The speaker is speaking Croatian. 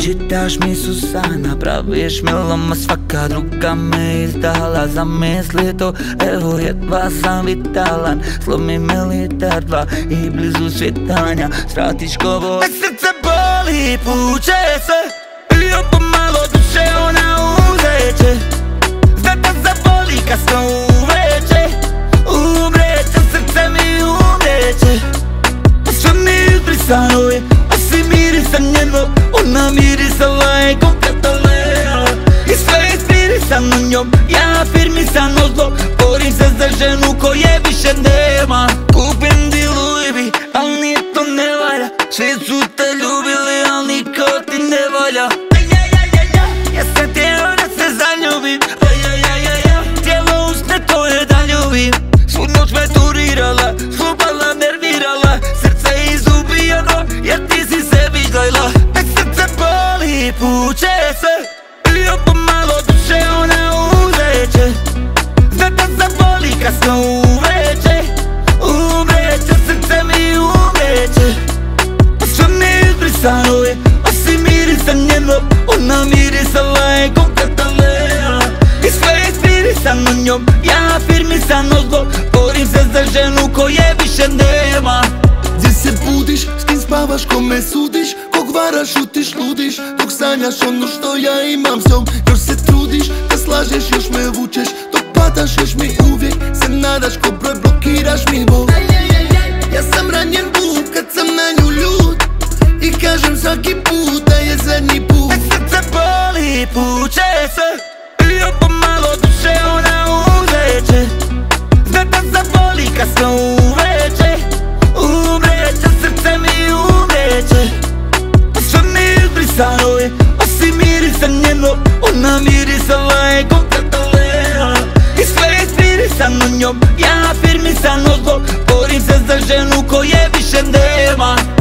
Čitaš mi Susana, praviš milom, a svaka druga me izdala. Zamisli to, evo jedva sam vitalan. Slomi me liter dva i blizu svitanja svratiš kovo. Me srce boli, puče se i pomalo duše ona uzeće. Znata zaboli kasno uveče, umreće, srce mi umreće. Sve mi izbrisano je, osim mirisa njeno. Ona mirisala je ko Katalea i sve inspirisano njom. Ja afirmisano zlo, borim se za ženu koje više nema. Kupim ti Louis V, al nije to ne valja. Svi su te ljubili, al niko ti ne valja. Ja sam htjela da se zaljubim, tijelo usne tvoje da ljubim. Svu noć me turirala, slupala, nervirala. Srce izubijano, jer ti si sebi gledala. Nek srce boli, puče se i pomalo duše ona uzeće. Znata zaboli kasno uveče, umreće, srce mi umreće. Sve mi izbrisano je, osim mirisa njeno. Ona mirisala je ko Katalea i sve inspirisano njom. Ja afirmisano zlo, borim se za ženu koje više nema. Gdje se budiš, s kim spavaš, kome sudiš, kog varaš, šutiš, ludiš, dok sanjaš ono što ja imam s njom. Još se trudiš, da slažeš, još me vučeš, dok padaš još mi uvijek se nadaš, ko broj blokiraš mi bol. Ja sam ranjen buk kad sam na nju ljud i kažem svaki put da je zadnji put. Nek srce boli, puče se i pomalo duše ona uzeće. Znata zaboli kasno uveče, umreće, srce mi umreće. Sve mi izbrisano je, osim mirisa njeno. Ona mirisala je ko Katalea i sve inspirisano njom. Ja afirmisano zlo, borim se za ženu koje više nema.